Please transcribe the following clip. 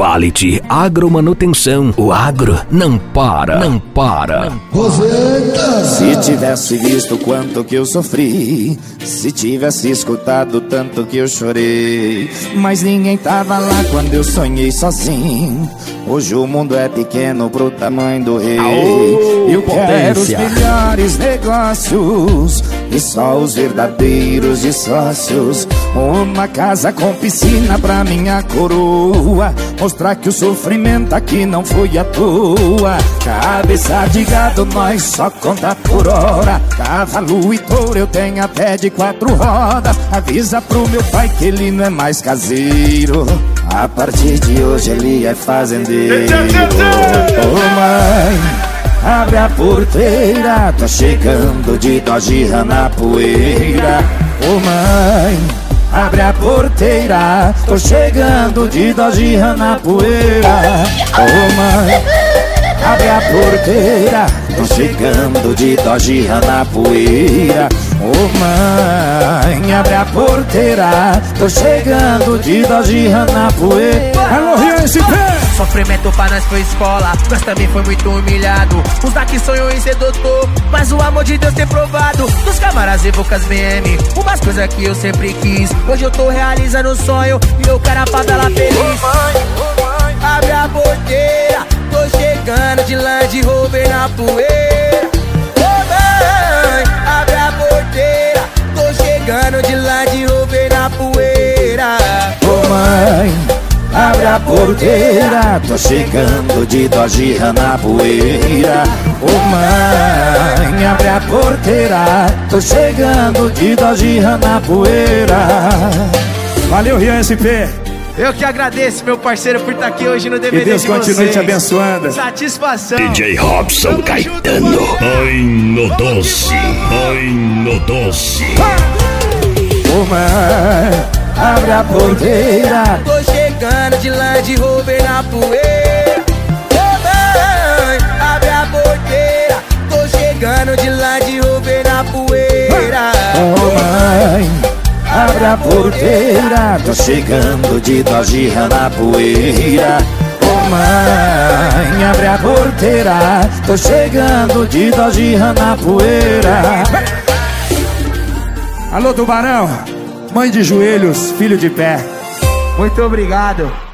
Quality Agromanutenção. O agro não para, não para. Se tivesse visto quanto que eu sofri, se tivesse escutado tanto que eu chorei, mas ninguém tava lá quando eu sonhei sozinho. Hoje o mundo é pequeno pro tamanho do rei. Eu quero os melhores negócios e só os verdadeiros de sócios. Uma casa com piscina pra minha coroa, mostrar que o sofrimento aqui não foi à toa. Cabeça de gado nós só conta por hora, cavalo e touro eu tenho até de 4 rodas. Avisa pro meu pai que ele não é mais caseiro, a partir de hoje ele é fazendeiro. Ô mãe, abre a porteira, tô chegando de Dodge Ram na poeira. Ô mãe, abre a porteira, tô chegando de Dodge Ram na poeira. Ô mãe, abre a porteira, tô chegando de Dodge Ram na poeira. Ô mãe, abre a porteira, tô chegando de Dodge Ram na poeira. Alô, Rian SP! Sofrimento pra nós foi escola, nós também foi muito humilhado. Uns daqui sonham em ser doutor, mas o amor de Deus tem provado. Dos camaradas e bocas BM, umas coisas que eu sempre quis. Hoje eu tô realizando um sonho e eu quero a favela feliz. Ô mãe, abre a porteira, tô chegando de Land Rover na poeira. Ô mãe, abre a porteira, tô chegando de Land Rover na poeira. Ô mãe, abre a porteira, tô chegando de Dodge Ram na poeira. Ô mãe, abre a porteira, tô chegando de Dodge Ram na poeira. Valeu, Rian SP! Eu que agradeço, meu parceiro, por estar aqui hoje no DVD Que Deus de continue vocês. te abençoando. Satisfação. DJ Robson Tamo Caetano. junto, Ai no doce, ai no doce. Ô mãe, abre a porteira, Tô chegando de Land Rover na poeira. Ô mãe, abre a porteira, tô chegando de Land Rover na poeira. ô mãe, abre a porteira, tô chegando de Dodge Ram na poeira. Ô mãe, abre a porteira, tô chegando de Dodge Ram na poeira. Alô, Tubarão! Mãe de joelhos, filho de pé. Muito obrigado.